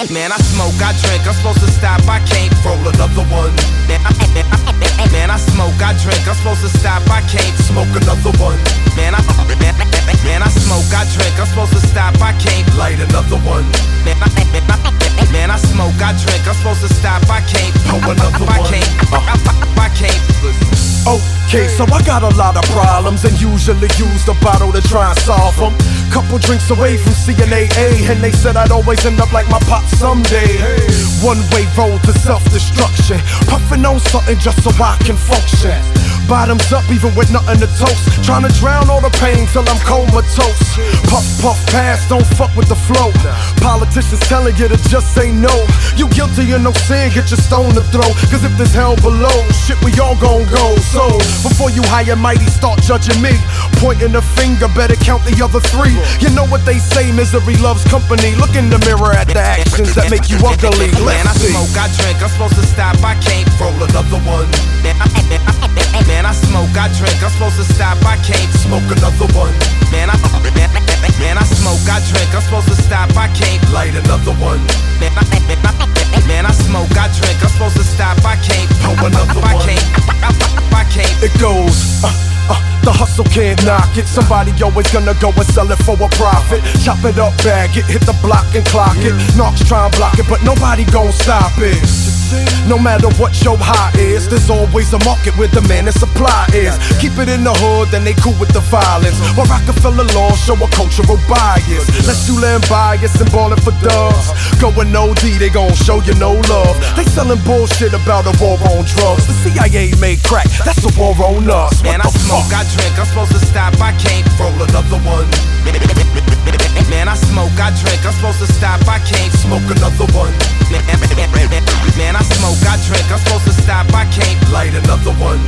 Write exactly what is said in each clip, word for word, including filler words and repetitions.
Man, I smoke, I drink, I'm supposed to stop, I can't roll another one. Man, I, man, I smoke, I drink, I'm supposed to stop, I can't smoke another one. Man, I, man, man, I smoke, I drink, I'm supposed to stop, I can't light another one. Man, I, man, I smoke, I drink, I'm supposed to stop, I can't pour another one. I can't, I can't. Okay, so I got a lot of problems and usually use the bottle to try and solve them. Couple drinks away from C N A A, and they said I'd always end up like my pop someday. One way road to self-destruction, puffing on something just so I can function. Bottoms up even with nothing to toast, trying to drown all the pain till I'm comatose. Puff, puff, pass, don't fuck with the flow. Politicians telling you to just say no. You guilty of no sin, get your stone to throw. Cause if there's hell below, shit, we all gon' go. So, before you high and mighty start judging me, pointing the finger, better count the other three. You know what they say, misery loves company. Look in the mirror at the actions that make you ugly. Let's Man, I see. smoke, I drink, I'm supposed to stop, I can't roll another one. Man, I, man, I smoke, I drink, I'm supposed to stop, I can't smoke another one. Man, I, man, man, I smoke, I drink, I'm supposed to stop, I can't light another one. Man, I, man, I smoke, I drink, I'm supposed to stop, I can't pour another one. I can't, I can't. It goes, uh, uh, the hustle can't knock it. Somebody always gonna go and sell it for a profit. Chop it up, bag it, hit the block and clock it. Knocks try and block it, but nobody gon' stop it. No matter what your high is, there's always a market where demand and supply is. Keep it in the hood, then they cool with the violence. Or Rockefeller law show a cultural bias. Let's you land bias and ballin' for dubs. Going O D, they gon' show you no love. They sellin' bullshit about a war on drugs. The C I A made crack, that's a war on us. Man, I smoke, I drink, I'm supposed to stop, I can't roll another one. Man, I smoke, I drink, I'm supposed to stop, I can't smoke another one. Man, I smoke, I drink, I'm supposed to stop, I can't light another one.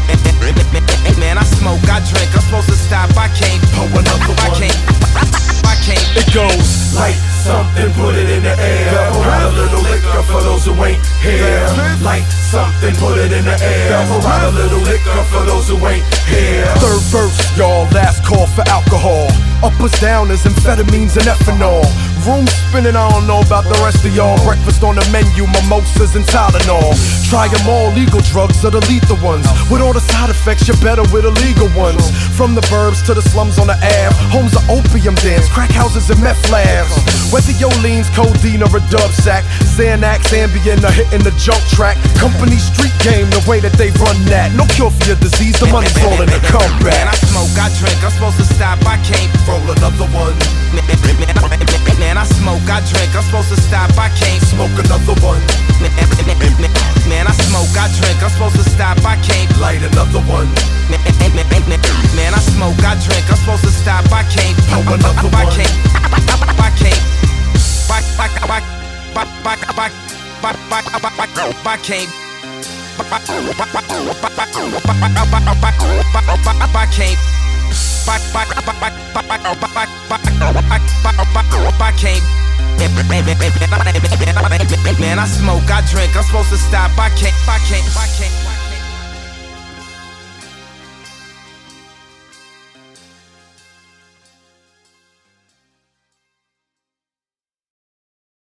Man, I smoke, I drink, I'm supposed to stop, I can't pour another one. I can't, I can't. It goes, light something, put it in the air. Pour out a little liquor for those who ain't here. Light something, put it in the air. Pour out a little liquor for those who ain't here. Third verse, y'all, last call for alcohol. Uppers, downers, amphetamines and ethanol. Room spinning, I don't know about the rest of y'all. Breakfast on the menu, mimosas and Tylenol. Try them all, legal drugs are the lethal ones. With all the side effects, you're better with illegal ones. From the burbs to the slums on the Ave, homes of opium dens, crack houses and meth labs. Whether your lean's codeine or a dub sack, Xanax, Ambien or hitting the junk track. Company street game, the way that they run that. No cure for your disease, the money's all in the comeback. Man, I smoke, I drink, I'm supposed to stop, I can't roll another one. Man, I smoke, I drink, I'm supposed to stop, I can't smoke another one. Man, I smoke, I drink, I'm supposed to stop, I can't light another one. Man, I smoke, I drink, I'm supposed to stop, I can't pour another one. I can't, I can't, I can't, I can't. I can't. Man, I smoke, I drink, I'm supposed to stop, I can't, I can't, I can't.